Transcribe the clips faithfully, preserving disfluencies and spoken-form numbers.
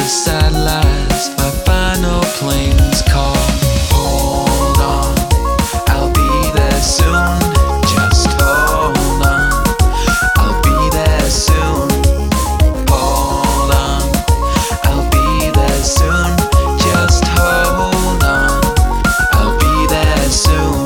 sad last, my final plane's call. Hold on, I'll be there soon. Just hold on, I'll be there soon. Hold on, I'll be there soon. Just hold on, I'll be there soon.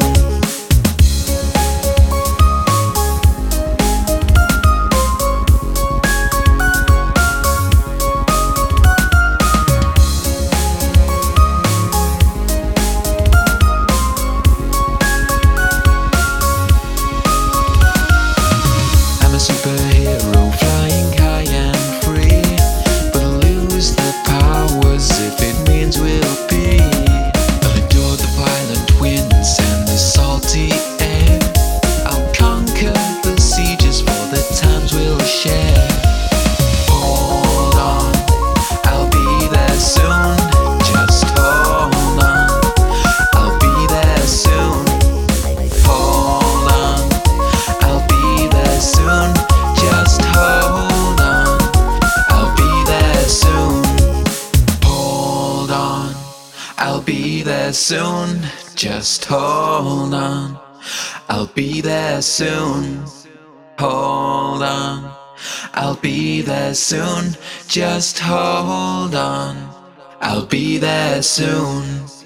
Superhero flying high and free, but I'll lose the powers if it means we'll be. I'll endure the violent winds and the salty air. I'll conquer the sieges for the times we'll share. Hold on, I'll be there soon. Just hold on, I'll be there soon. Hold on, I'll be there soon. Just hold on, I'll be there soon. Hold on, I'll be there soon. Just hold on, I'll be there soon. Hold on, I'll be there soon. Just hold on, I'll be there soon.